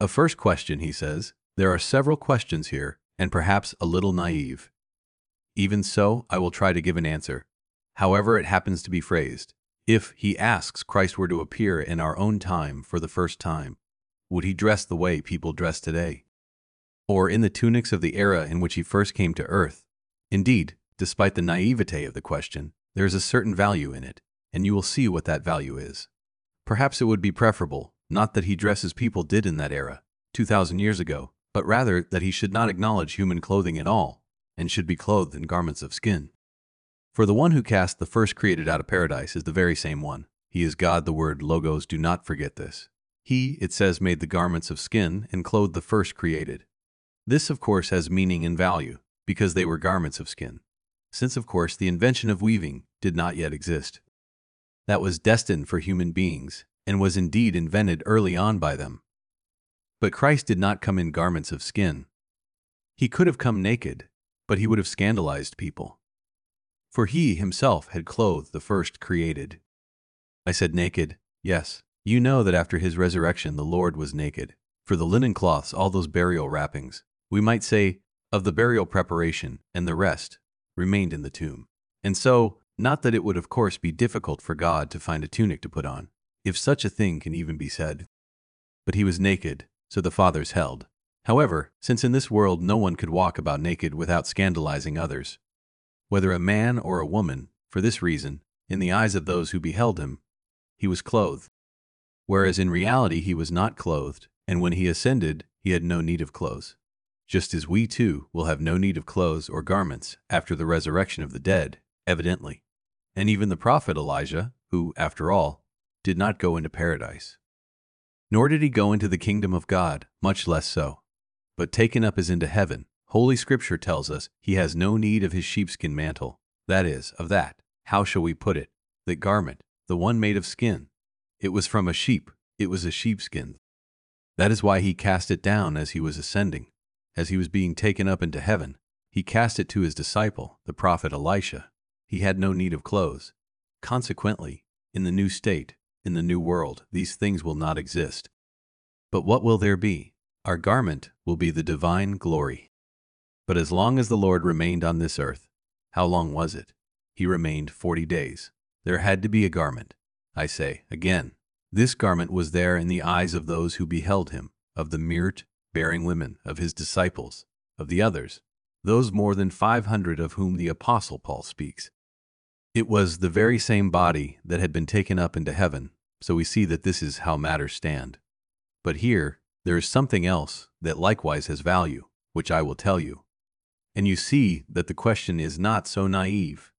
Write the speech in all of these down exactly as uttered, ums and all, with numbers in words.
A first question, he says. There are several questions here, and perhaps a little naive. Even so, I will try to give an answer, however it happens to be phrased. If, he asks, Christ were to appear in our own time for the first time, would he dress the way people dress today? Or in the tunics of the era in which he first came to earth? Indeed, despite the naivete of the question, there is a certain value in it, and you will see what that value is. Perhaps it would be preferable, not that he dress as people did in that era, two thousand years ago, but rather that he should not acknowledge human clothing at all, and should be clothed in garments of skin. For the one who cast the first created out of paradise is the very same one. He is God, the word logos, do not forget this. He, it says, made the garments of skin and clothed the first created. This, of course, has meaning and value, because they were garments of skin. Since, of course, the invention of weaving did not yet exist. That was destined for human beings, and was indeed invented early on by them. But Christ did not come in garments of skin. He could have come naked, but he would have scandalized people. For he himself had clothed the first created. I said naked, yes. You know that after his resurrection the Lord was naked. For the linen cloths, all those burial wrappings, we might say, of the burial preparation, and the rest, remained in the tomb. And so, not that it would of course be difficult for God to find a tunic to put on, if such a thing can even be said. But he was naked, so the fathers held. However, since in this world no one could walk about naked without scandalizing others, whether a man or a woman, for this reason, in the eyes of those who beheld him, he was clothed. Whereas in reality he was not clothed, and when he ascended, he had no need of clothes. Just as we too will have no need of clothes or garments after the resurrection of the dead, evidently. And even the prophet Elijah, who, after all, did not go into paradise. Nor did he go into the kingdom of God, much less so. But taken up as into heaven, Holy Scripture tells us he has no need of his sheepskin mantle, that is, of that, how shall we put it, that garment, the one made of skin. It was from a sheep, it was a sheepskin. That is why he cast it down as he was ascending. As he was being taken up into heaven, he cast it to his disciple, the prophet Elisha. He had no need of clothes. Consequently, in the new state, in the new world, these things will not exist. But what will there be? Our garment will be the divine glory. But as long as the Lord remained on this earth, how long was it? He remained forty days. There had to be a garment. I say, again, this garment was there in the eyes of those who beheld him, of the myrrh-bearing women, of his disciples, of the others, those more than five hundred of whom the Apostle Paul speaks. It was the very same body that had been taken up into heaven, so we see that this is how matters stand. But here, there is something else that likewise has value, which I will tell you. And you see that the question is not so naive.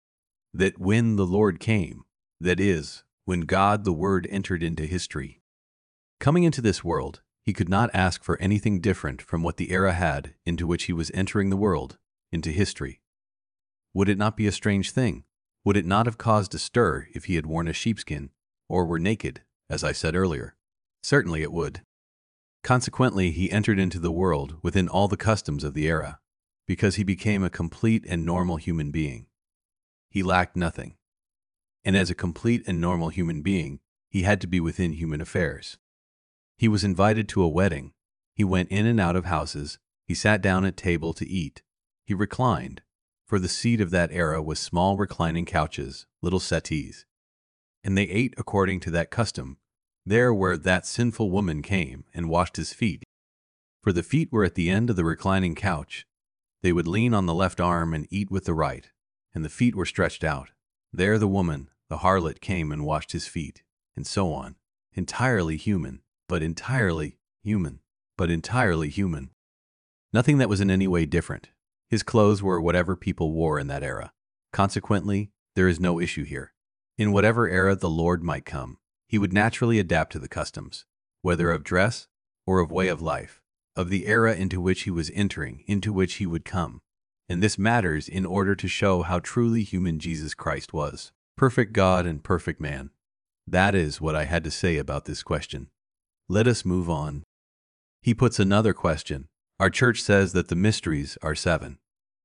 That when the Lord came, that is, when God the Word entered into history, coming into this world, he could not ask for anything different from what the era had into which he was entering the world, into history. Would it not be a strange thing? Would it not have caused a stir if he had worn a sheepskin, or were naked, as I said earlier? Certainly it would. Consequently, he entered into the world within all the customs of the era, because he became a complete and normal human being. He lacked nothing. And as a complete and normal human being, he had to be within human affairs. He was invited to a wedding. He went in and out of houses. He sat down at table to eat. He reclined, for the seat of that era was small reclining couches, little settees. And they ate according to that custom, there where that sinful woman came and washed his feet. For the feet were at the end of the reclining couch. They would lean on the left arm and eat with the right, and the feet were stretched out. There the woman, the harlot, came and washed his feet, and so on. Entirely human, but entirely human, but entirely human. Nothing that was in any way different. His clothes were whatever people wore in that era. Consequently, there is no issue here. In whatever era the Lord might come, he would naturally adapt to the customs, whether of dress or of way of life, of the era into which he was entering, into which he would come. And this matters in order to show how truly human Jesus Christ was, perfect God and perfect man. That is what I had to say about this question. Let us move on. He puts another question. Our church says that the mysteries are seven.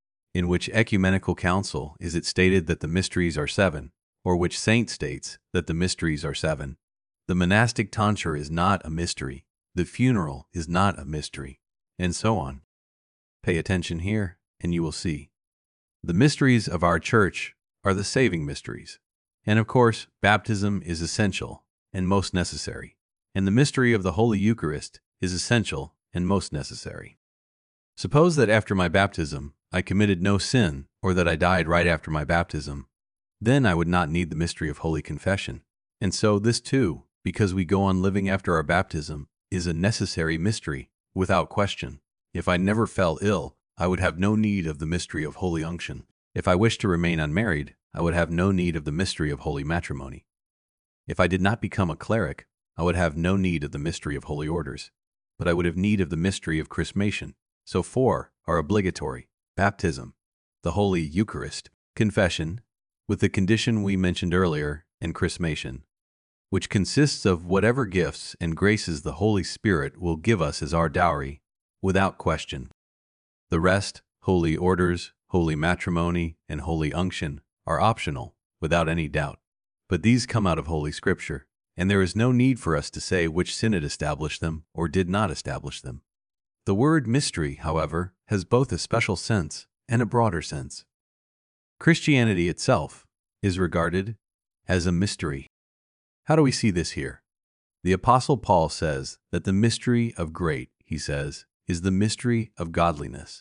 In which ecumenical council is it stated that the mysteries are seven, or which saint states that the mysteries are seven? The monastic tonsure is not a mystery. The funeral is not a mystery, and so on. Pay attention here, and you will see. The mysteries of our church are the saving mysteries. And of course, baptism is essential and most necessary. And the mystery of the Holy Eucharist is essential and most necessary. Suppose that after my baptism, I committed no sin, or that I died right after my baptism. Then I would not need the mystery of Holy Confession. And so this too, because we go on living after our baptism, is a necessary mystery, without question. If I never fell ill, I would have no need of the mystery of Holy Unction. If I wished to remain unmarried, I would have no need of the mystery of Holy Matrimony. If I did not become a cleric, I would have no need of the mystery of Holy Orders, but I would have need of the mystery of Chrismation. So four are obligatory: baptism, the Holy Eucharist, confession, with the condition we mentioned earlier, and Chrismation, which consists of whatever gifts and graces the Holy Spirit will give us as our dowry, without question. The rest, Holy Orders, Holy Matrimony, and Holy Unction, are optional, without any doubt. But these come out of Holy Scripture, and there is no need for us to say which synod established them or did not establish them. The word mystery, however, has both a special sense and a broader sense. Christianity itself is regarded as a mystery. How do we see this here? The Apostle Paul says that the mystery of great, he says, is the mystery of godliness.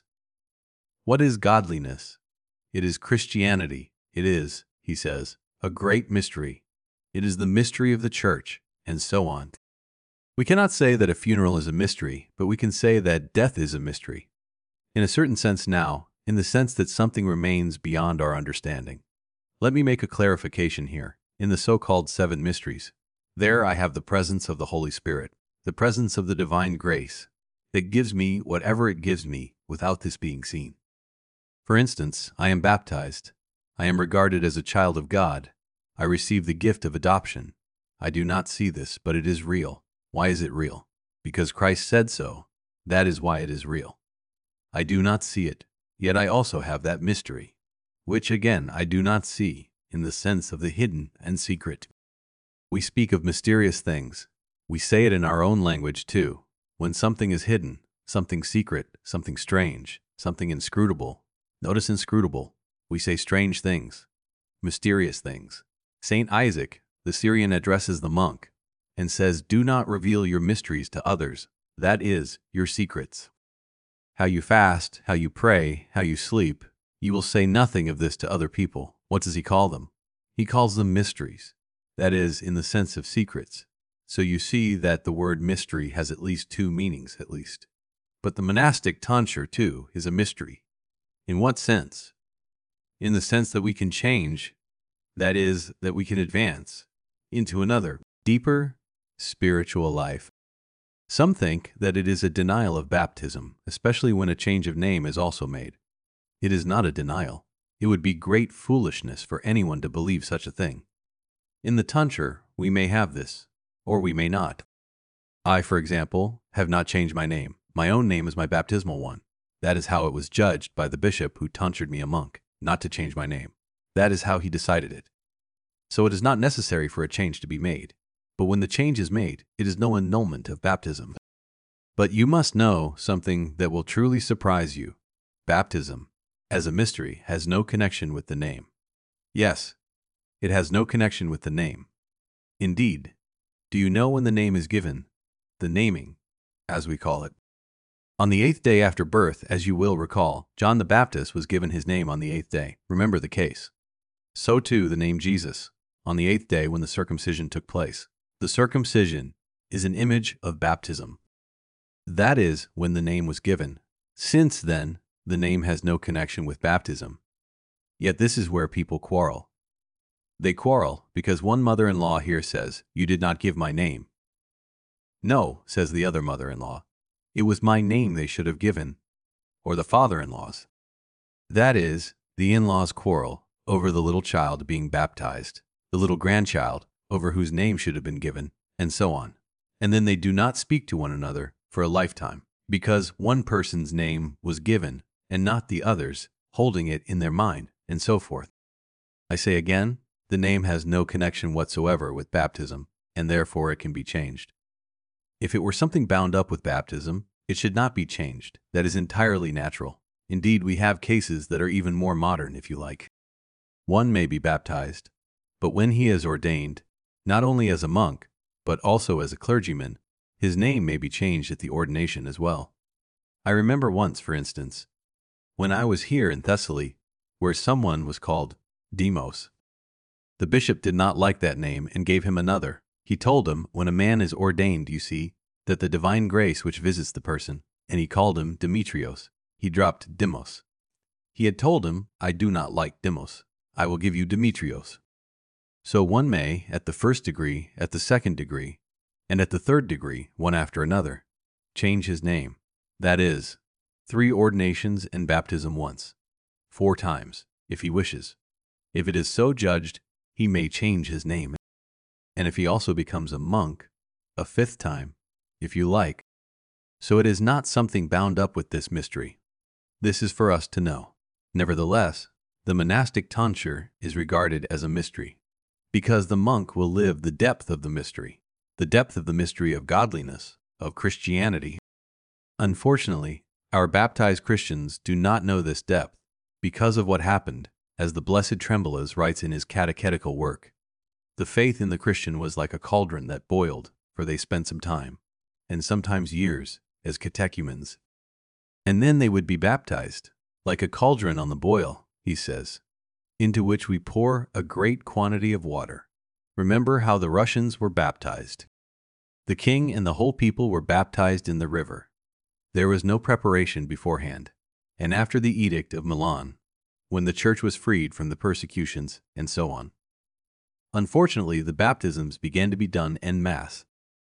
What is godliness? It is Christianity. It is, he says, a great mystery. It is the mystery of the church, and so on. We cannot say that a funeral is a mystery, but we can say that death is a mystery. In a certain sense now, in the sense that something remains beyond our understanding. Let me make a clarification here. In the so-called seven mysteries, there I have the presence of the Holy Spirit, the presence of the divine grace, that gives me whatever it gives me without this being seen. For instance, I am baptized. I am regarded as a child of God. I receive the gift of adoption. I do not see this, but it is real. Why is it real? Because Christ said so. That is why it is real. I do not see it, yet I also have that mystery, which again I do not see, in the sense of the hidden and secret. We speak of mysterious things. We say it in our own language too. When something is hidden, something secret, something strange, something inscrutable. Notice inscrutable. We say strange things, mysterious things. Saint Isaac, the Syrian, addresses the monk and says, "Do not reveal your mysteries to others, that is, your secrets. How you fast, how you pray, how you sleep, you will say nothing of this to other people." What does he call them? He calls them mysteries, that is, in the sense of secrets. So you see that the word mystery has at least two meanings, at least. But the monastic tonsure, too, is a mystery. In what sense? In the sense that we can change, that is, that we can advance into another, deeper, spiritual life. Some think that it is a denial of baptism, especially when a change of name is also made. It is not a denial. It would be great foolishness for anyone to believe such a thing. In the tonsure, we may have this, or we may not. I, for example, have not changed my name. My own name is my baptismal one. That is how it was judged by the bishop who tonsured me a monk, not to change my name. That is how he decided it. So it is not necessary for a change to be made. But when the change is made, it is no annulment of baptism. But you must know something that will truly surprise you. Baptism, as a mystery, has no connection with the name. Yes, it has no connection with the name. Indeed, do you know when the name is given? The naming, as we call it. On the eighth day after birth, as you will recall, John the Baptist was given his name on the eighth day. Remember the case. So too the name Jesus, on the eighth day when the circumcision took place. The circumcision is an image of baptism. That is when the name was given. Since then, the name has no connection with baptism. Yet this is where people quarrel. They quarrel because one mother-in-law here says, "You did not give my name." "No," says the other mother-in-law, "it was my name they should have given," or the father-in-laws. That is, the in-laws quarrel over the little child being baptized, the little grandchild over whose name should have been given, and so on. And then they do not speak to one another for a lifetime, because one person's name was given and not the other's, holding it in their mind, and so forth. I say again, the name has no connection whatsoever with baptism, and therefore it can be changed. If it were something bound up with baptism, it should not be changed. That is entirely natural. Indeed, we have cases that are even more modern, if you like. One may be baptized, but when he is ordained, not only as a monk, but also as a clergyman, his name may be changed at the ordination as well. I remember once, for instance, when I was here in Thessaly, where someone was called Demos. The bishop did not like that name and gave him another. He told him, when a man is ordained, you see, that the divine grace which visits the person, and he called him Demetrios. He dropped Demos. He had told him, I do not like Demos. I will give you Demetrios. So one may, at the first degree, at the second degree, and at the third degree, one after another, change his name. That is, three ordinations and baptism once, four times, if he wishes. If it is so judged, he may change his name. And if he also becomes a monk, a fifth time, if you like. So it is not something bound up with this mystery. This is for us to know. Nevertheless, the monastic tonsure is regarded as a mystery, because the monk will live the depth of the mystery, the depth of the mystery of godliness, of Christianity. Unfortunately, our baptized Christians do not know this depth because of what happened, as the Blessed Tremblaz writes in his catechetical work. The faith in the Christian was like a cauldron that boiled, for they spent some time, and sometimes years, as catechumens. And then they would be baptized, like a cauldron on the boil, he says, into which we pour a great quantity of water. Remember how the Russians were baptized. The king and the whole people were baptized in the river. There was no preparation beforehand, and after the Edict of Milan, when the church was freed from the persecutions, and so on. Unfortunately, the baptisms began to be done en masse.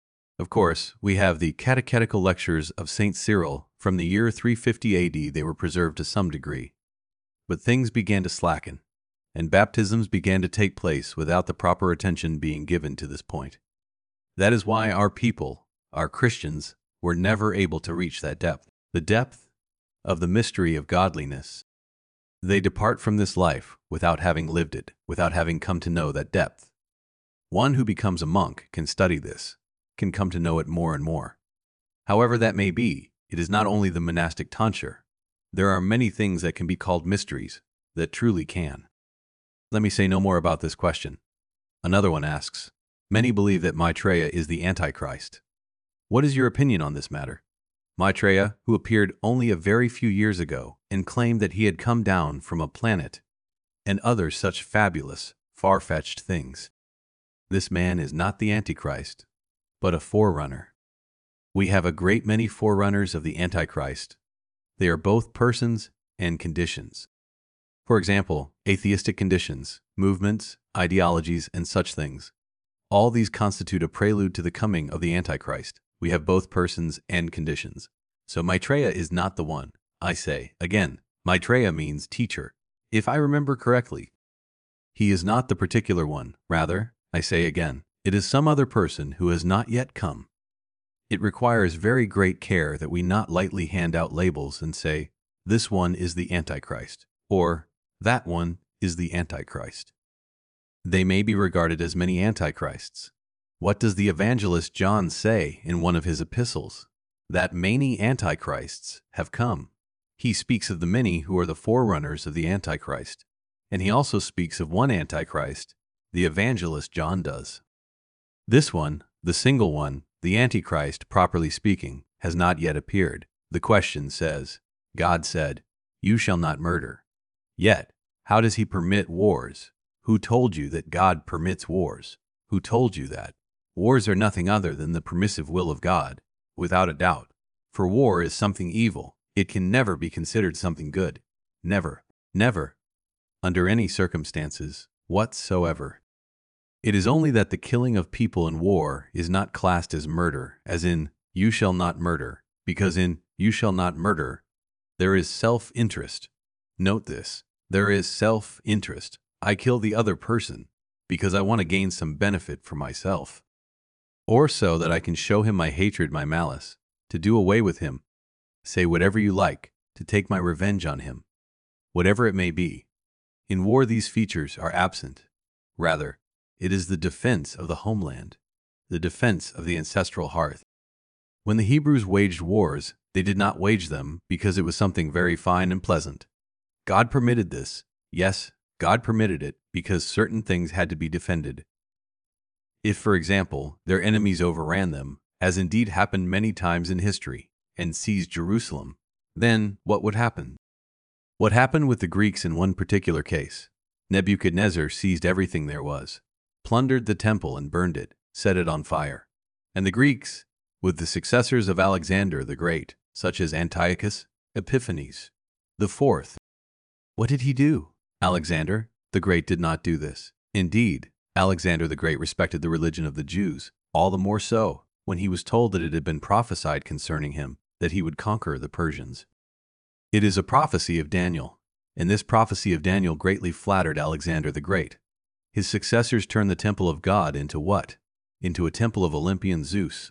Of course, we have the catechetical lectures of Saint Cyril from the year three fifty A D. They were preserved to some degree. But things began to slacken, and baptisms began to take place without the proper attention being given to this point. That is why our people, our Christians, were never able to reach that depth, the depth of the mystery of godliness. They depart from this life without having lived it, without having come to know that depth. One who becomes a monk can study this, can come to know it more and more. However that may be, it is not only the monastic tonsure. There are many things that can be called mysteries, that truly can. Let me say no more about this question. Another one asks, many believe that Maitreya is the Antichrist. What is your opinion on this matter? Maitreya, who appeared only a very few years ago and claimed that he had come down from a planet, and other such fabulous, far-fetched things. This man is not the Antichrist, but a forerunner. We have a great many forerunners of the Antichrist. They are both persons and conditions. For example, atheistic conditions, movements, ideologies, and such things. All these constitute a prelude to the coming of the Antichrist. We have both persons and conditions. So Maitreya is not the one. I say, again, Maitreya means teacher, if I remember correctly. He is not the particular one. Rather, I say again, it is some other person who has not yet come. It requires very great care that we not lightly hand out labels and say, this one is the Antichrist, or that one is the Antichrist. They may be regarded as many Antichrists. What does the evangelist John say in one of his epistles? That many Antichrists have come. He speaks of the many who are the forerunners of the Antichrist, and he also speaks of one Antichrist, the evangelist John does. This one, the single one, the Antichrist, properly speaking, has not yet appeared. The question says, God said, you shall not murder. Yet, how does he permit wars? Who told you that God permits wars? Who told you that? Wars are nothing other than the permissive will of God, without a doubt. For war is something evil. It can never be considered something good. Never, never, under any circumstances whatsoever. It is only that the killing of people in war is not classed as murder, as in, you shall not murder, because in, you shall not murder, there is self-interest. Note this, there is self-interest. I kill the other person because I want to gain some benefit for myself, or so that I can show him my hatred, my malice, to do away with him, say whatever you like, to take my revenge on him, whatever it may be. In war these features are absent. Rather, it is the defense of the homeland, the defense of the ancestral hearth. When the Hebrews waged wars, they did not wage them because it was something very fine and pleasant. God permitted this. Yes, God permitted it because certain things had to be defended. If, for example, their enemies overran them, as indeed happened many times in history, and seized Jerusalem, then what would happen? What happened with the Greeks in one particular case? Nebuchadnezzar seized everything there was, plundered the temple and burned it, set it on fire. And the Greeks, with the successors of Alexander the Great, such as Antiochus Epiphanes the Fourth, what did he do? Alexander the Great did not do this. Indeed, Alexander the Great respected the religion of the Jews, all the more so when he was told that it had been prophesied concerning him that he would conquer the Persians. It is a prophecy of Daniel, and this prophecy of Daniel greatly flattered Alexander the Great. His successors turned the temple of God into what? Into a temple of Olympian Zeus.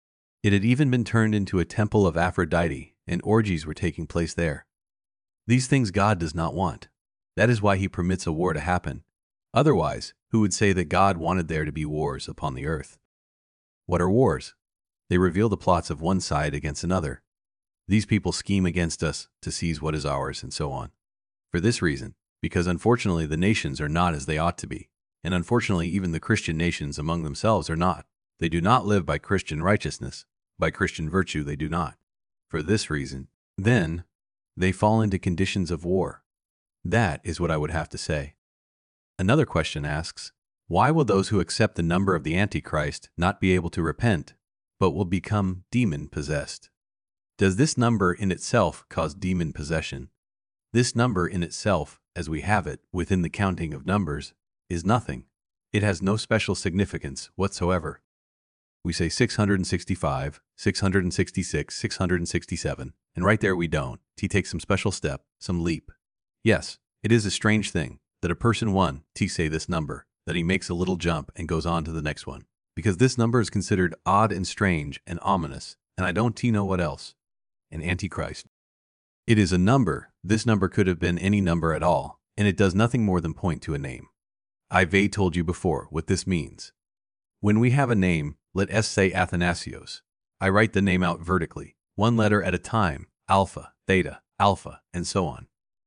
It had even been turned into a temple of Aphrodite, and orgies were taking place there. These things God does not want. That is why he permits a war to happen. Otherwise, who would say that God wanted there to be wars upon the earth? What are wars? They reveal the plots of one side against another. These people scheme against us to seize what is ours and so on. For this reason, because unfortunately the nations are not as they ought to be, and unfortunately even the Christian nations among themselves are not. They do not live by Christian righteousness. By Christian virtue they do not. For this reason, then, they fall into conditions of war. That is what I would have to say. Another question asks, why will those who accept the number of the Antichrist not be able to repent, but will become demon-possessed? Does this number in itself cause demon possession? This number in itself, as we have it within the counting of numbers, is nothing. It has no special significance whatsoever. We say six hundred sixty-five, six hundred sixty-six, six hundred sixty-seven, and right there we don't. T takes some special step, some leap. Yes, it is a strange thing that a person one, T say this number, that he makes a little jump and goes on to the next one, because this number is considered odd and strange and ominous, and I don't T know what else. An Antichrist. It is a number. This number could have been any number at all, and it does nothing more than point to a name. I've told you before what this means. When we have a name, let us say Athanasios. I write the name out vertically, one letter at a time, alpha, theta, alpha, and so on.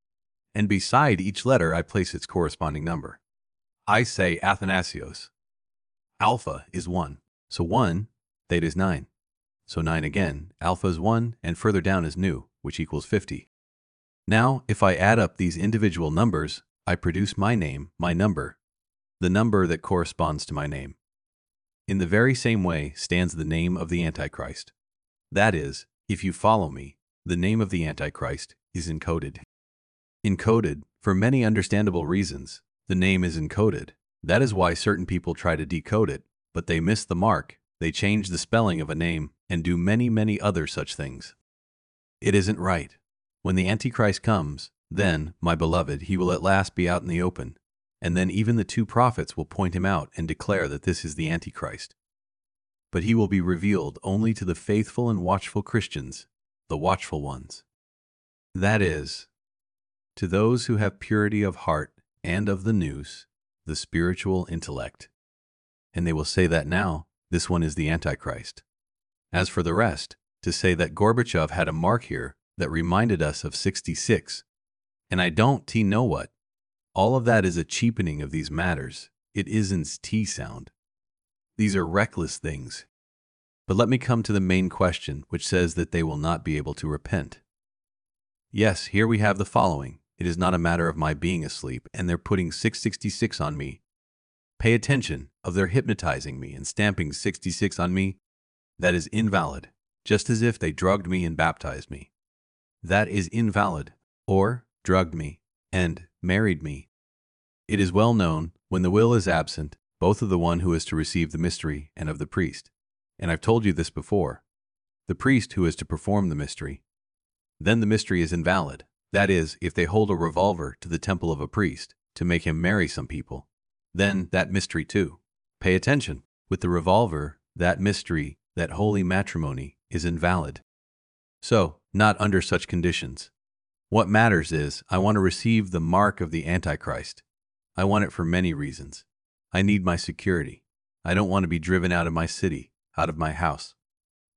And beside each letter I place its corresponding number. I say Athanasios. Alpha is one, so one, theta is nine. So nine again, alpha is one, and further down is nu, which equals fifty. Now, if I add up these individual numbers, I produce my name, my number, the number that corresponds to my name. In the very same way stands the name of the Antichrist. That is, if you follow me, the name of the Antichrist is encoded. Encoded, for many understandable reasons, the name is encoded. That is why certain people try to decode it, but they miss the mark. They change the spelling of a name and do many, many other such things. It isn't right. When the Antichrist comes, then, my beloved, he will at last be out in the open, and then even the two prophets will point him out and declare that this is the Antichrist. But he will be revealed only to the faithful and watchful Christians, the watchful ones. That is, to those who have purity of heart and of the nous, the spiritual intellect. And they will say that now, this one is the Antichrist. As for the rest, to say that Gorbachev had a mark here that reminded us of sixty-six, and I don't T know what, all of that is a cheapening of these matters. It isn't T sound. These are reckless things. But let me come to the main question, which says that they will not be able to repent. Yes, here we have the following. It is not a matter of my being asleep and they're putting six sixty-six on me. Pay attention, of their hypnotizing me and stamping sixty-six on me. That is invalid, just as if they drugged me and baptized me. That is invalid, or drugged me and married me. It is well known, when the will is absent, both of the one who is to receive the mystery and of the priest. And I've told you this before. The priest who is to perform the mystery. Then the mystery is invalid. That is, if they hold a revolver to the temple of a priest to make him marry some people, then that mystery too. Pay attention. With the revolver, that mystery, that holy matrimony, is invalid. So, not under such conditions. What matters is, I want to receive the mark of the Antichrist. I want it for many reasons. I need my security. I don't want to be driven out of my city, out of my house.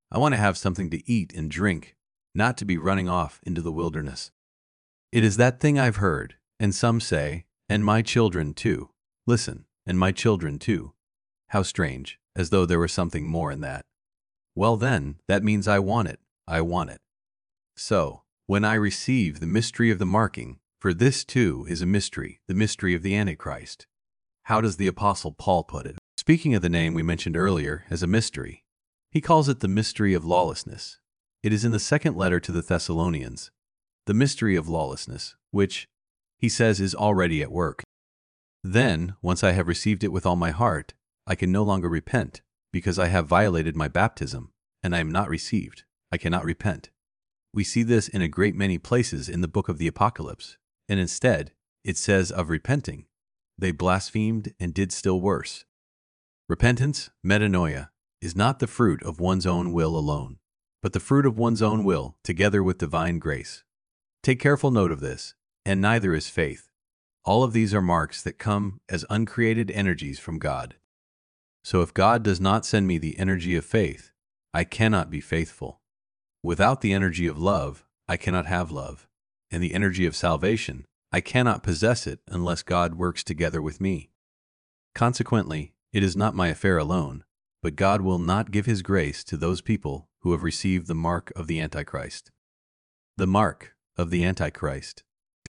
I want to have something to eat and drink, not to be running off into the wilderness. It is that thing I've heard, and some say, and my children too. Listen, and my children too. How strange, as though there were something more in that. Well then, that means I want it, I want it. So, when I receive the mystery of the marking, for this too is a mystery, the mystery of the Antichrist. How does the Apostle Paul put it? Speaking of the name we mentioned earlier as a mystery, he calls it the mystery of lawlessness. It is in the second letter to the Thessalonians, the mystery of lawlessness, which, he says, is already at work. Then, once I have received it with all my heart, I can no longer repent, because I have violated my baptism, and I am not received. I cannot repent. We see this in a great many places in the book of the Apocalypse, and instead, it says of repenting, they blasphemed and did still worse. Repentance, metanoia, is not the fruit of one's own will alone, but the fruit of one's own will together with divine grace. Take careful note of this, and neither is faith. All of these are marks that come as uncreated energies from God. So if God does not send me the energy of faith, I cannot be faithful. Without the energy of love, I cannot have love, and the energy of salvation, I cannot possess it unless God works together with me. Consequently, it is not my affair alone, but God will not give His grace to those people who have received the mark of the Antichrist. The mark of the Antichrist.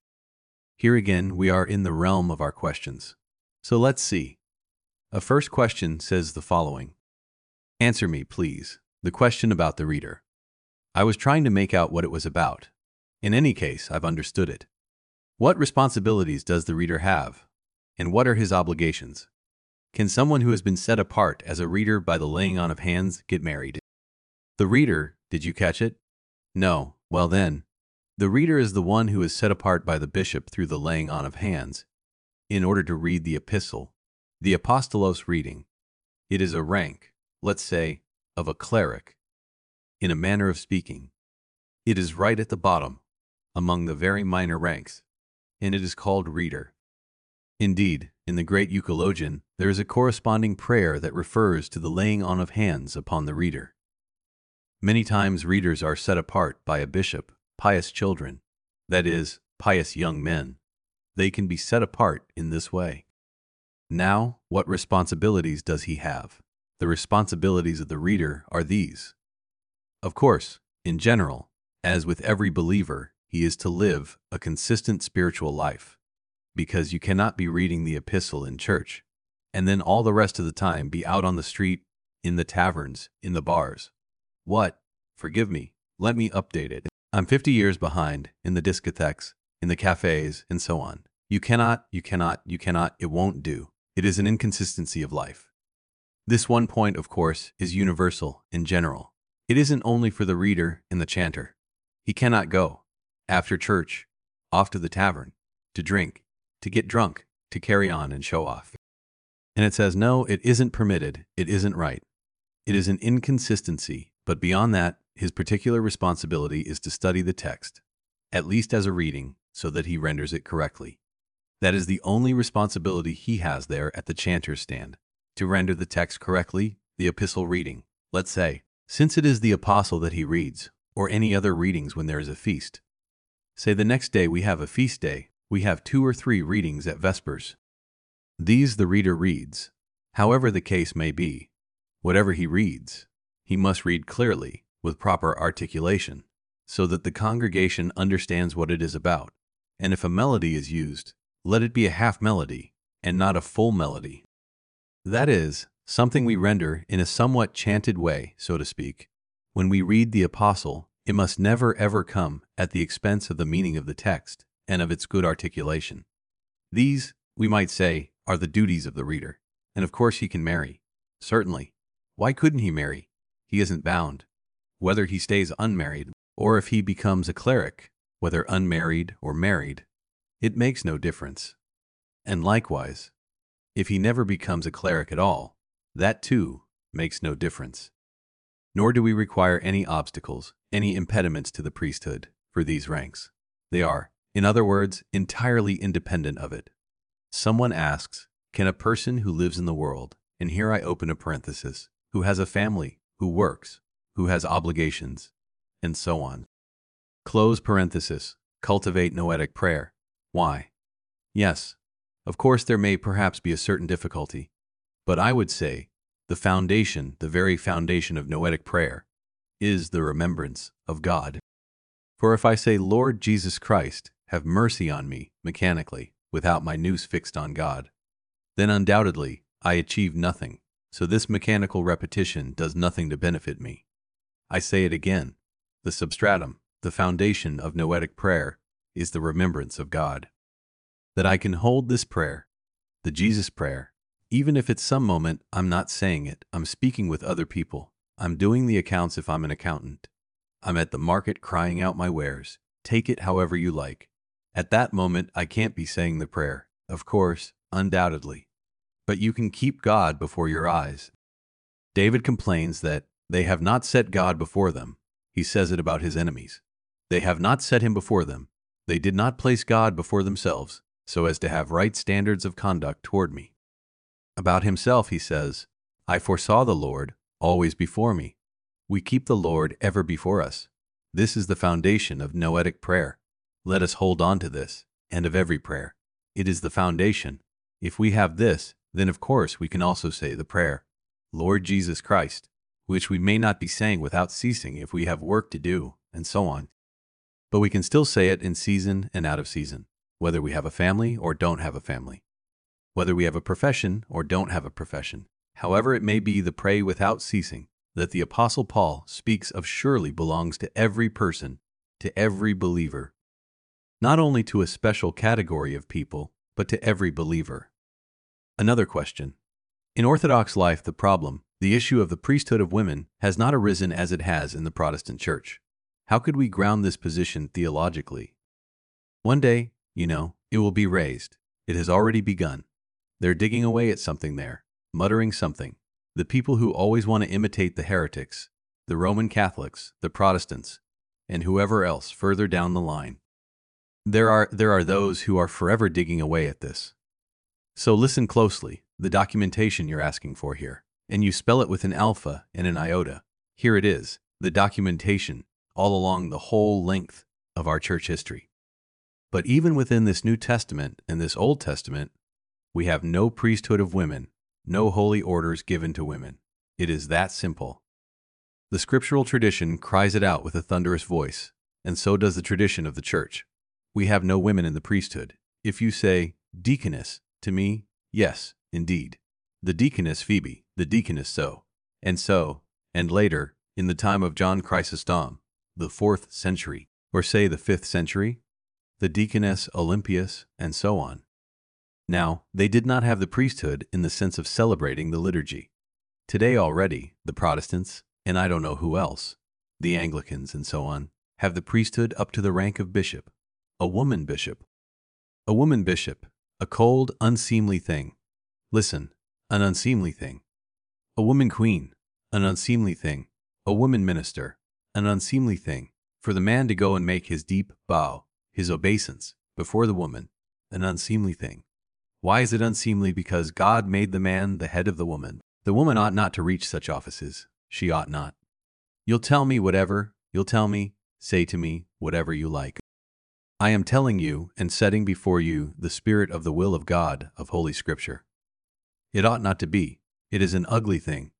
Here again, we are in the realm of our questions. So let's see. A first question says the following. Answer me, please, the question about the reader. I was trying to make out what it was about. In any case, I've understood it. What responsibilities does the reader have? And what are his obligations? Can someone who has been set apart as a reader by the laying on of hands get married? The reader, did you catch it? No, well then. The reader is the one who is set apart by the bishop through the laying on of hands, in order to read the epistle, the apostolos reading. It is a rank, let's say, of a cleric, in a manner of speaking. It is right at the bottom, among the very minor ranks, and it is called reader. Indeed, in the great Euchologion, there is a corresponding prayer that refers to the laying on of hands upon the reader. Many times readers are set apart by a bishop, pious children, that is, pious young men. They can be set apart in this way. Now, what responsibilities does he have? The responsibilities of the reader are these. Of course, in general, as with every believer, he is to live a consistent spiritual life, because you cannot be reading the epistle in church, and then all the rest of the time be out on the street, in the taverns, in the bars. What? Forgive me, let me update it. I'm fifty years behind in the discotheques, in the cafes, and so on. You cannot, you cannot, you cannot, it won't do. It is an inconsistency of life. This one point, of course, is universal, in general. It isn't only for the reader and the chanter. He cannot go, after church, off to the tavern, to drink, to get drunk, to carry on and show off. And it says, no, it isn't permitted, it isn't right. It is an inconsistency, but beyond that, his particular responsibility is to study the text, at least as a reading, so that he renders it correctly. That is the only responsibility he has there at the chanter's stand, to render the text correctly, the epistle reading, let's say, since it is the apostle that he reads, or any other readings when there is a feast. Say the next day we have a feast day, we have two or three readings at Vespers. These the reader reads. However the case may be, whatever he reads, he must read clearly, with proper articulation, so that the congregation understands what it is about. And if a melody is used, let it be a half melody, and not a full melody. That is, something we render in a somewhat chanted way, so to speak. When we read the apostle, it must never ever come at the expense of the meaning of the text and of its good articulation. These, we might say, are the duties of the reader. And of course he can marry. Certainly. Why couldn't he marry? He isn't bound. Whether he stays unmarried, or if he becomes a cleric, whether unmarried or married, it makes no difference. And likewise, if he never becomes a cleric at all, that too makes no difference. Nor do we require any obstacles, any impediments to the priesthood for these ranks. They are, in other words, entirely independent of it. Someone asks, can a person who lives in the world, and here I open a parenthesis, who has a family, who works, who has obligations, and so on. Close parenthesis. Cultivate noetic prayer. Why? Yes, of course there may perhaps be a certain difficulty, but I would say the foundation, the very foundation of noetic prayer, is the remembrance of God. For if I say, Lord Jesus Christ, have mercy on me, mechanically, without my noose fixed on God, then undoubtedly I achieve nothing, so this mechanical repetition does nothing to benefit me. I say it again, the substratum, the foundation of noetic prayer, is the remembrance of God. That I can hold this prayer, the Jesus prayer, even if at some moment I'm not saying it, I'm speaking with other people, I'm doing the accounts if I'm an accountant, I'm at the market crying out my wares, take it however you like. At that moment I can't be saying the prayer, of course, undoubtedly. But you can keep God before your eyes. David complains that they have not set God before them. He says it about his enemies. They have not set him before them. They did not place God before themselves, so as to have right standards of conduct toward me. About himself he says, I foresaw the Lord always before me. We keep the Lord ever before us. This is the foundation of noetic prayer. Let us hold on to this, and of every prayer. It is the foundation. If we have this, then of course we can also say the prayer, Lord Jesus Christ, which we may not be saying without ceasing if we have work to do, and so on. But we can still say it in season and out of season, whether we have a family or don't have a family, whether we have a profession or don't have a profession. However it may be, the pray without ceasing that the Apostle Paul speaks of surely belongs to every person, to every believer, not only to a special category of people, but to every believer. Another question. In Orthodox life, the problem, the issue of the priesthood of women, has not arisen as it has in the Protestant Church. How could we ground this position theologically? One day, you know, it will be raised. It has already begun. They're digging away at something there, muttering something. The people who always want to imitate the heretics, the Roman Catholics, the Protestants, and whoever else further down the line. There are, there are those who are forever digging away at this. So listen closely, the documentation you're asking for here, and you spell it with an alpha and an iota. Here it is, the documentation, all along the whole length of our church history. But even within this New Testament and this Old Testament, we have no priesthood of women, no holy orders given to women. It is that simple. The scriptural tradition cries it out with a thunderous voice, and so does the tradition of the church. We have no women in the priesthood. If you say, deaconess, to me, yes, indeed. The deaconess Phoebe, the deaconess so, and so, and later, in the time of John Chrysostom, the fourth century, or say the fifth century, the deaconess Olympias, and so on. Now, they did not have the priesthood in the sense of celebrating the liturgy. Today already, the Protestants, and I don't know who else, the Anglicans and so on, have the priesthood up to the rank of bishop, a woman bishop. A woman bishop, a cold, unseemly thing. Listen, an unseemly thing. A woman queen, an unseemly thing. A woman minister, an unseemly thing. For the man to go and make his deep bow, his obeisance, before the woman, an unseemly thing. Why is it unseemly? Because God made the man the head of the woman. The woman ought not to reach such offices. She ought not. You'll tell me whatever, you'll tell me, say to me, whatever you like. I am telling you and setting before you the spirit of the will of God of Holy Scripture. It ought not to be. It is an ugly thing.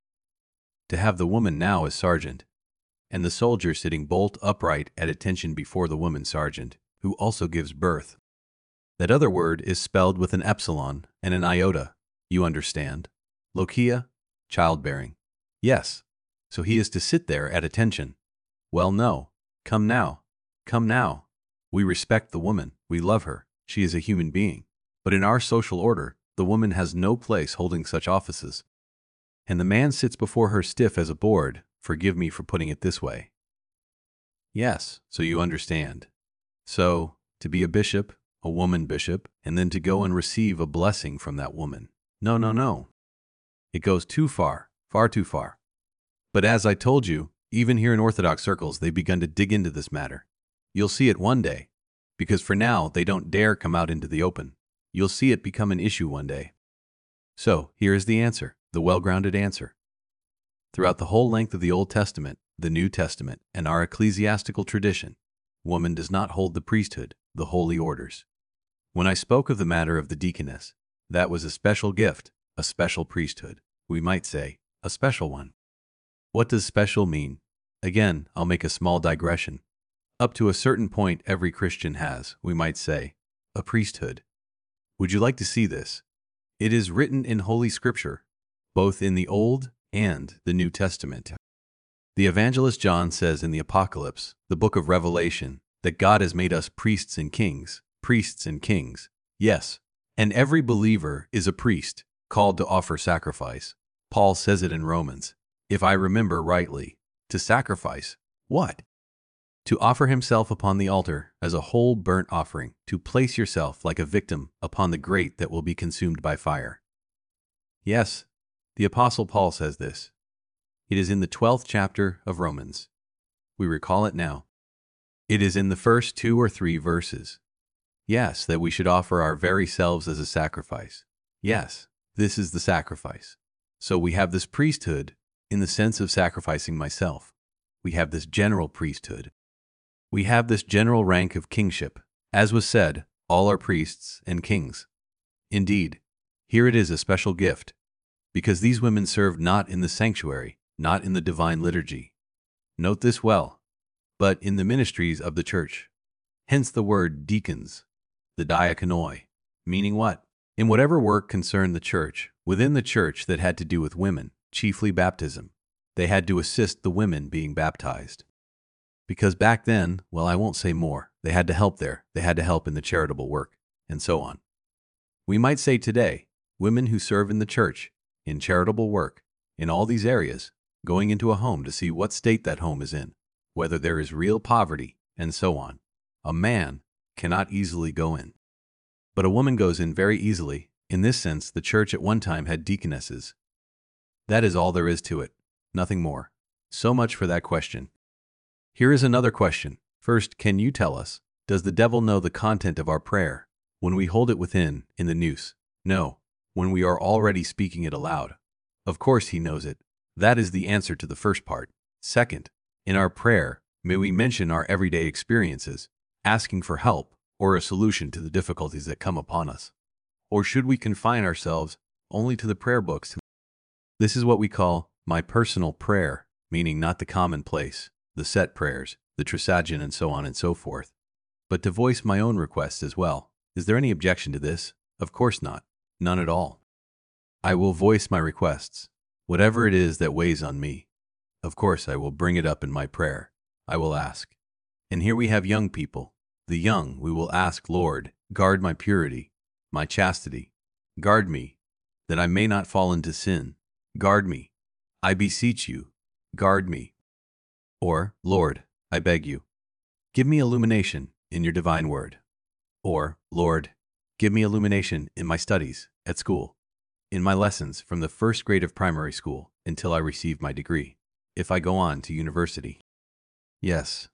To have the woman now as sergeant, and the soldier sitting bolt upright at attention before the woman sergeant, who also gives birth. That other word is spelled with an epsilon and an iota, you understand. Lokia, childbearing. Yes, so he is to sit there at attention. Well, no. Come now. Come now. We respect the woman, we love her, she is a human being. But in our social order, the woman has no place holding such offices. And the man sits before her stiff as a board, forgive me for putting it this way. Yes, so you understand. So, to be a bishop, a woman bishop, and then to go and receive a blessing from that woman. No, no, no. It goes too far, far too far. But as I told you, even here in Orthodox circles, they've begun to dig into this matter. You'll see it one day, because for now they don't dare come out into the open. You'll see it become an issue one day. So, here is the answer, the well-grounded answer. Throughout the whole length of the Old Testament, the New Testament, and our ecclesiastical tradition, woman does not hold the priesthood, the holy orders. When I spoke of the matter of the deaconess, that was a special gift, a special priesthood. We might say, a special one. What does special mean? Again, I'll make a small digression. Up to a certain point, every Christian has, we might say, a priesthood. Would you like to see this? It is written in Holy Scripture, both in the Old and the New Testament. The evangelist John says in the Apocalypse, the book of Revelation, that God has made us priests and kings, priests and kings. Yes, and every believer is a priest, called to offer sacrifice. Paul says it in Romans, if I remember rightly, to sacrifice what? To offer himself upon the altar as a whole burnt offering, to place yourself like a victim upon the grate that will be consumed by fire. Yes, the Apostle Paul says this. It is in the twelfth chapter of Romans. We recall it now. It is in the first two or three verses. Yes, that we should offer our very selves as a sacrifice. Yes, this is the sacrifice. So we have this priesthood in the sense of sacrificing myself. We have this general priesthood. We have this general rank of kingship. As was said, all are priests and kings. Indeed, here it is a special gift, because these women served not in the sanctuary, not in the divine liturgy. Note this well, but in the ministries of the church. Hence the word deacons, the diakonoi, meaning what? In whatever work concerned the church, within the church that had to do with women, chiefly baptism, they had to assist the women being baptized. Because back then, well, I won't say more, they had to help there, they had to help in the charitable work, and so on. We might say today, women who serve in the church, in charitable work, in all these areas, going into a home to see what state that home is in, whether there is real poverty, and so on. A man cannot easily go in. But a woman goes in very easily. In this sense, the church at one time had deaconesses. That is all there is to it, nothing more. So much for that question. Here is another question. First, can you tell us, does the devil know the content of our prayer when we hold it within, in the noose? No, when we are already speaking it aloud. Of course he knows it. That is the answer to the first part. Second, in our prayer, may we mention our everyday experiences, asking for help or a solution to the difficulties that come upon us? Or should we confine ourselves only to the prayer books? This is what we call my personal prayer, meaning not the commonplace, the set prayers, the trisagion and so on and so forth, but to voice my own requests as well. Is there any objection to this? Of course not. None at all. I will voice my requests, whatever it is that weighs on me. Of course I will bring it up in my prayer. I will ask. And here we have young people. The young, we will ask, Lord, guard my purity, my chastity. Guard me, that I may not fall into sin. Guard me, I beseech you. Guard me. Or, Lord, I beg you, give me illumination in your divine word. Or, Lord, give me illumination in my studies at school, in my lessons from the first grade of primary school until I receive my degree, if I go on to university. Yes.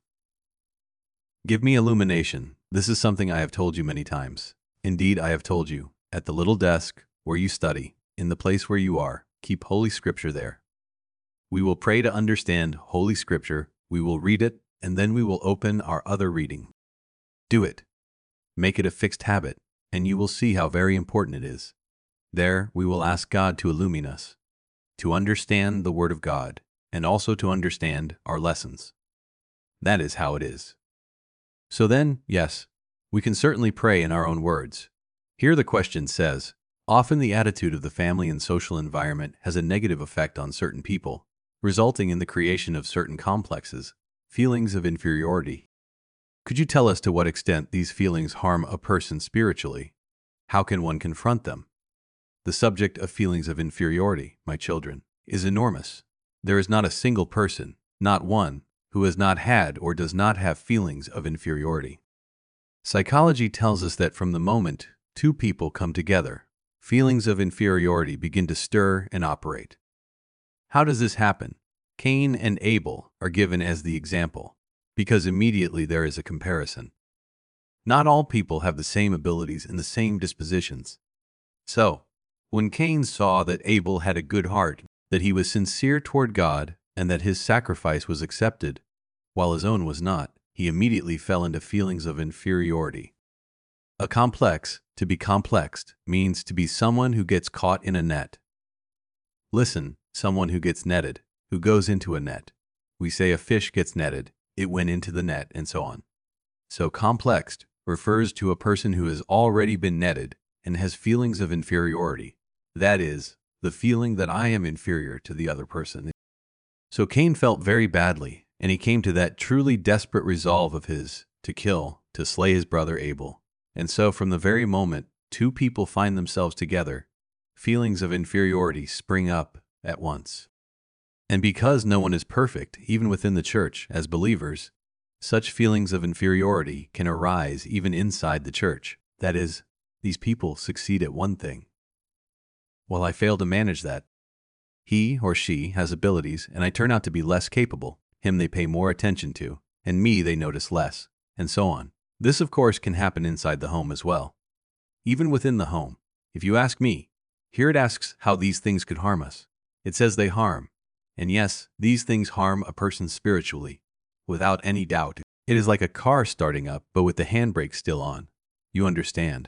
Give me illumination. This is something I have told you many times. Indeed, I have told you, at the little desk where you study, in the place where you are, keep Holy Scripture there. We will pray to understand Holy Scripture, we will read it, and then we will open our other reading. Do it. Make it a fixed habit, and you will see how very important it is. There, we will ask God to illumine us, to understand the Word of God, and also to understand our lessons. That is how it is. So then, yes, we can certainly pray in our own words. Here the question says, often the attitude of the family and social environment has a negative effect on certain people, resulting in the creation of certain complexes, feelings of inferiority. Could you tell us to what extent these feelings harm a person spiritually? How can one confront them? The subject of feelings of inferiority, my children, is enormous. There is not a single person, not one, who has not had or does not have feelings of inferiority. Psychology tells us that from the moment two people come together, feelings of inferiority begin to stir and operate. How does this happen? Cain and Abel are given as the example, because immediately there is a comparison. Not all people have the same abilities and the same dispositions. So, when Cain saw that Abel had a good heart, that he was sincere toward God, and that his sacrifice was accepted, while his own was not, he immediately fell into feelings of inferiority. A complex, to be complexed, means to be someone who gets caught in a net. Listen, someone who gets netted, who goes into a net. We say a fish gets netted, it went into the net, and so on. So complexed refers to a person who has already been netted and has feelings of inferiority. That is, the feeling that I am inferior to the other person. So Cain felt very badly, and he came to that truly desperate resolve of his to kill, to slay his brother Abel. And so from the very moment two people find themselves together, feelings of inferiority spring up at once. And because no one is perfect, even within the church, as believers, such feelings of inferiority can arise even inside the church. That is, these people succeed at one thing, while I fail to manage that. He or she has abilities, and I turn out to be less capable. Him they pay more attention to, and me they notice less, and so on. This, of course, can happen inside the home as well. Even within the home, if you ask me, here it asks how these things could harm us. It says they harm. And yes, these things harm a person spiritually, without any doubt. It is like a car starting up, but with the handbrake still on. You understand.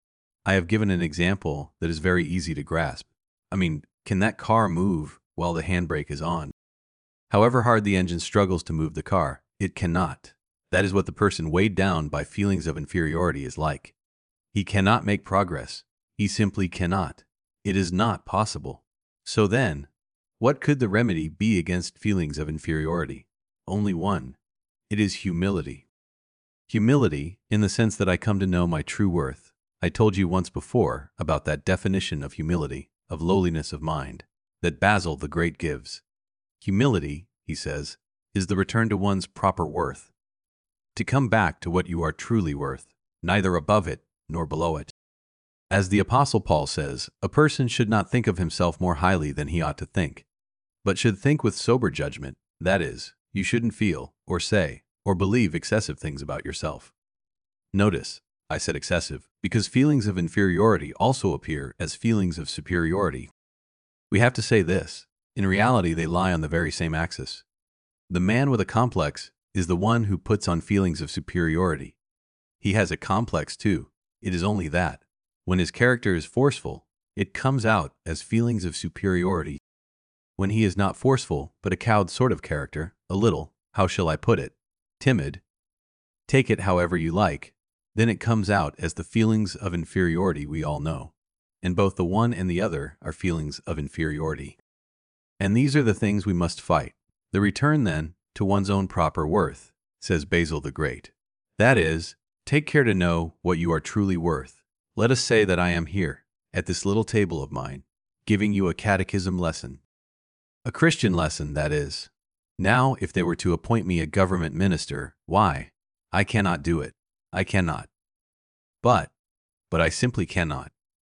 I have given an example that is very easy to grasp. I mean, can that car move while the handbrake is on? However hard the engine struggles to move the car, it cannot. That is what the person weighed down by feelings of inferiority is like. He cannot make progress. He simply cannot. It is not possible. So then, what could the remedy be against feelings of inferiority? Only one. It is humility. Humility, in the sense that I come to know my true worth. I told you once before about that definition of humility, of lowliness of mind, that Basil the Great gives. Humility, he says, is the return to one's proper worth. To come back to what you are truly worth, neither above it nor below it. As the Apostle Paul says, a person should not think of himself more highly than he ought to think, but should think with sober judgment. That is, you shouldn't feel, or say, or believe excessive things about yourself. Notice, I said excessive, because feelings of inferiority also appear as feelings of superiority. We have to say this, in reality they lie on the very same axis. The man with a complex is the one who puts on feelings of superiority. He has a complex too. It is only that, when his character is forceful, it comes out as feelings of superiority. When he is not forceful, but a cowed sort of character, a little, how shall I put it, timid, take it however you like, then it comes out as the feelings of inferiority we all know. And both the one and the other are feelings of inferiority. And these are the things we must fight. The return, then, to one's own proper worth, says Basil the Great. That is, take care to know what you are truly worth. Let us say that I am here, at this little table of mine, giving you a catechism lesson. A Christian lesson, that is. Now, if they were to appoint me a government minister, why? I cannot do it. I cannot. But, but I simply cannot.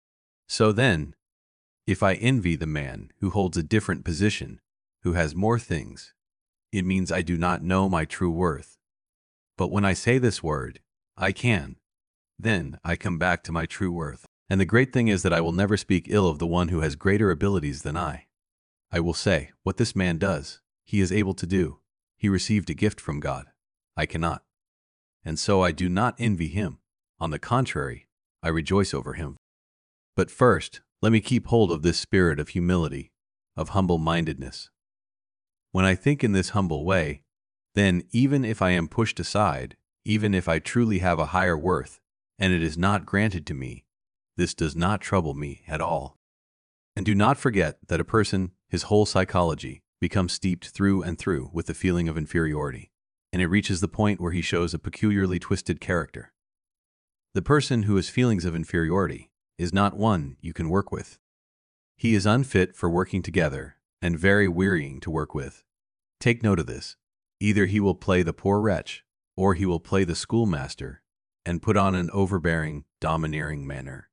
So then, if I envy the man who holds a different position, who has more things, it means I do not know my true worth. But when I say this word, I can, then I come back to my true worth. And the great thing is that I will never speak ill of the one who has greater abilities than I. I will say, what this man does, he is able to do. He received a gift from God. I cannot. And so I do not envy him. On the contrary, I rejoice over him. But first, let me keep hold of this spirit of humility, of humble-mindedness. When I think in this humble way, then even if I am pushed aside, even if I truly have a higher worth, and it is not granted to me, this does not trouble me at all. And do not forget that a person, his whole psychology, becomes steeped through and through with the feeling of inferiority, and it reaches the point where he shows a peculiarly twisted character. The person who has feelings of inferiority is not one you can work with. He is unfit for working together and very wearying to work with. Take note of this. Either he will play the poor wretch, or he will play the schoolmaster and put on an overbearing, domineering manner.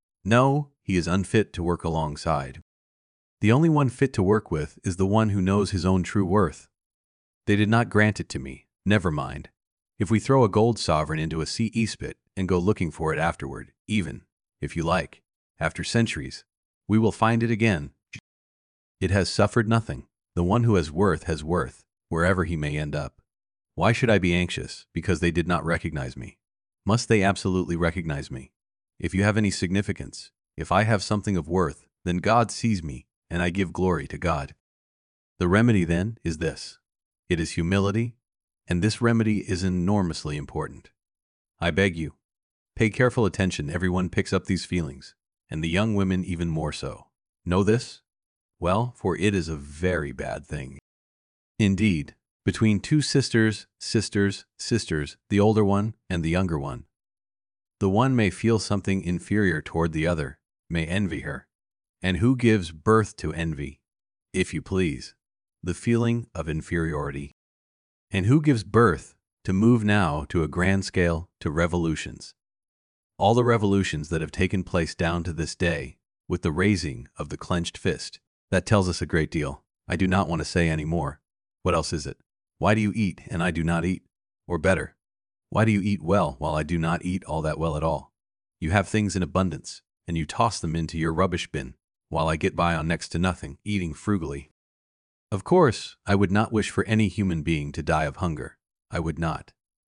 No, he is unfit to work alongside. The only one fit to work with is the one who knows his own true worth. They did not grant it to me. Never mind. If we throw a gold sovereign into a sea spit and go looking for it afterward, even, if you like, after centuries, we will find it again. It has suffered nothing. The one who has worth has worth, wherever he may end up. Why should I be anxious because they did not recognize me? Must they absolutely recognize me? If you have any significance, if I have something of worth, then God sees me, and I give glory to God. The remedy, then, is this. It is humility, and this remedy is enormously important. I beg you, pay careful attention. Everyone picks up these feelings, and the young women even more so. Know this? Well, for it is a very bad thing. Indeed, between two sisters, sisters, sisters, the older one and the younger one, the one may feel something inferior toward the other, may envy her. And who gives birth to envy? If you please, the feeling of inferiority. And who gives birth to move now to a grand scale to revolutions? All the revolutions that have taken place down to this day, with the raising of the clenched fist, that tells us a great deal. I do not want to say any more. What else is it? Why do you eat and I do not eat? Or better, why do you eat well while I do not eat all that well at all? You have things in abundance, and you toss them into your rubbish bin, while I get by on next to nothing, eating frugally. Of course, I would not wish for any human being to die of hunger. I would not.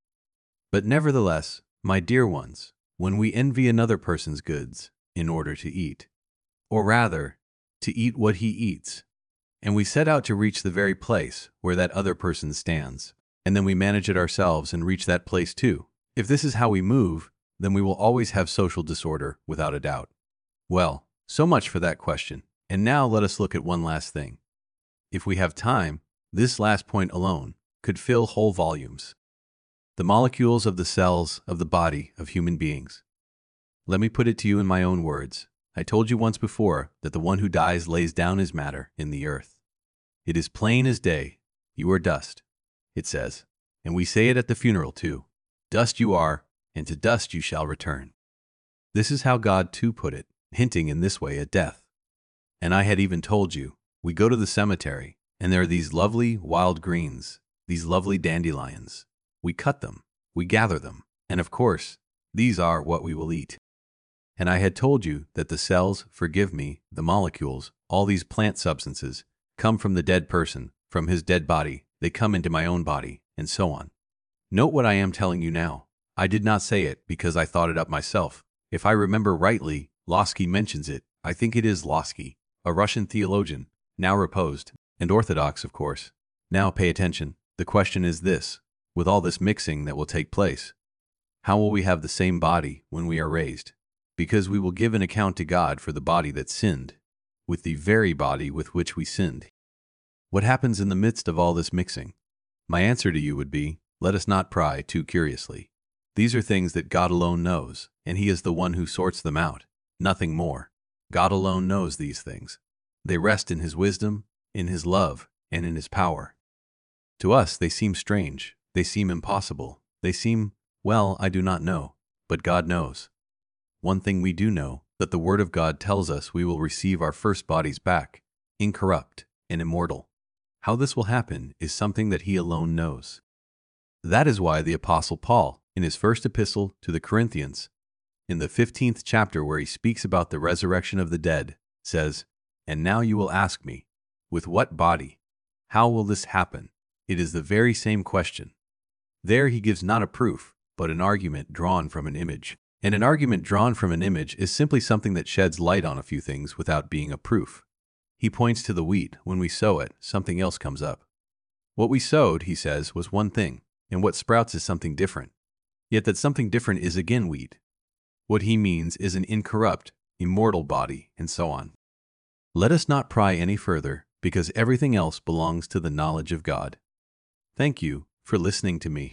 But nevertheless, my dear ones, when we envy another person's goods in order to eat, or rather, to eat what he eats, and we set out to reach the very place where that other person stands, and then we manage it ourselves and reach that place too. If this is how we move, then we will always have social disorder, without a doubt. Well, so much for that question. And now let us look at one last thing. If we have time, this last point alone could fill whole volumes. The molecules of the cells of the body of human beings. Let me put it to you in my own words. I told you once before that the one who dies lays down his matter in the earth. It is plain as day. You are dust, it says. And we say it at the funeral too. Dust you are, and to dust you shall return. This is how God too put it, hinting in this way at death. And I had even told you, we go to the cemetery, and there are these lovely wild greens, these lovely dandelions. We cut them, we gather them, and of course, these are what we will eat. And I had told you that the cells, forgive me, the molecules, all these plant substances, come from the dead person, from his dead body, they come into my own body, and so on. Note what I am telling you now. I did not say it because I thought it up myself. If I remember rightly, Lossky mentions it. I think it is Lossky, a Russian theologian, now reposed, and Orthodox, of course. Now pay attention. The question is this. With all this mixing that will take place, how will we have the same body when we are raised? Because we will give an account to God for the body that sinned, with the very body with which we sinned. What happens in the midst of all this mixing? My answer to you would be, let us not pry too curiously. These are things that God alone knows, and He is the one who sorts them out, nothing more. God alone knows these things. They rest in His wisdom, in His love, and in His power. To us they seem strange, they seem impossible, they seem, well, I do not know, but God knows. One thing we do know, that the Word of God tells us we will receive our first bodies back, incorrupt and immortal. How this will happen is something that He alone knows. That is why the Apostle Paul, in his first epistle to the Corinthians, in the fifteenth chapter where he speaks about the resurrection of the dead, says, "And now you will ask me, with what body? How will this happen?" It is the very same question. There he gives not a proof, but an argument drawn from an image. And an argument drawn from an image is simply something that sheds light on a few things without being a proof. He points to the wheat. When we sow it, something else comes up. What we sowed, he says, was one thing, and what sprouts is something different. Yet that something different is again wheat. What he means is an incorrupt, immortal body, and so on. Let us not pry any further, because everything else belongs to the knowledge of God. Thank you for listening to me.